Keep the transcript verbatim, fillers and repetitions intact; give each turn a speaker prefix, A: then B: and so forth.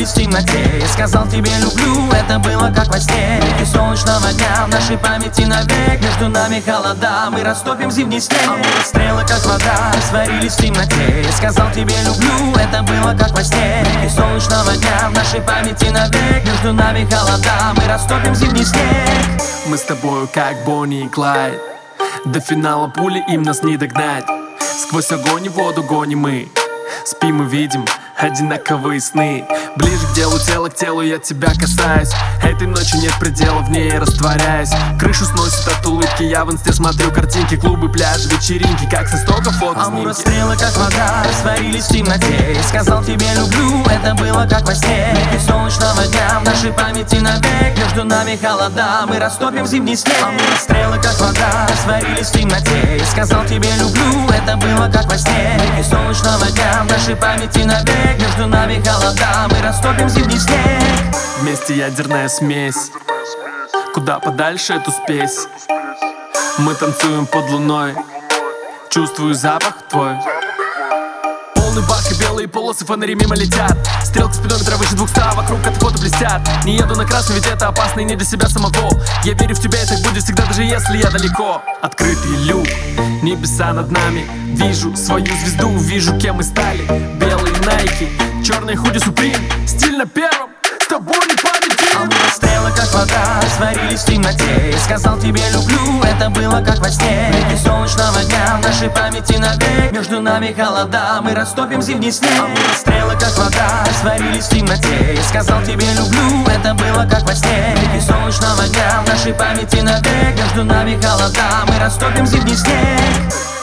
A: сварились в темноте. Я сказал тебе люблю, это было как во сне. И солнечного дня в нашей памяти навек. Между нами холода, мы растопим зимний снег. Стрелы как вода, сварились в темноте. Я сказал тебе люблю, это было как во сне. И солнечного дня в нашей памяти навек. Между нами холода, мы растопим зимний снег.
B: Мы с тобою как Бонни и Клайд. До финала пули им нас не догнать. Сквозь огонь и воду гоним мы. Спим и видим одинаковые сны. Ближе к делу, тело к телу, я тебя касаюсь. Этой ночью нет предела, в ней я растворяюсь. Крышу сносит от улыбки, я в инсте смотрю картинки. Клубы, пляжи, вечеринки, как со стока фото снимки.
A: Амура, стрелы как вода, сварились в темноте. Я сказал тебе люблю, это было как во сне. И солнечного дня в нашей памяти навек. Между нами холода, мы растопим зимний снег. Амура, стрелы как вода, сварились в темноте. Я сказал тебе люблю, это было как во сне. И солнечного дня в нашей памяти навек. Между нами холода, мы растопим зимний снег.
B: Вместе ядерная смесь. Куда подальше эту спесь. Мы танцуем под луной. Чувствую запах твой. Полный бак и белые полосы, фонари мимо летят. Стрелка спидометра выше двухсот, вокруг от фото блестят. Не еду на красный, ведь это опасно и не для себя самого. Я верю в тебя, и так будет всегда, даже если я далеко. Открытый люк, небеса над нами. Вижу свою звезду, вижу, кем мы стали. Белые найки, черные худи Supreme. Стиль на первом, с тобой не победим.
A: Амура, стрелы как вода, сварились в темноте. Я сказал тебе люблю, это было как во сне. И солнечного дня в нашей памяти навек. Между нами холода, мы растопим зимний снег. Амура, стрелы как вода, сварились в темноте. Я сказал тебе люблю, это было как во сне. И солнечного дня в нашей памяти навек. Между нами холода, мы растопим зимний снег.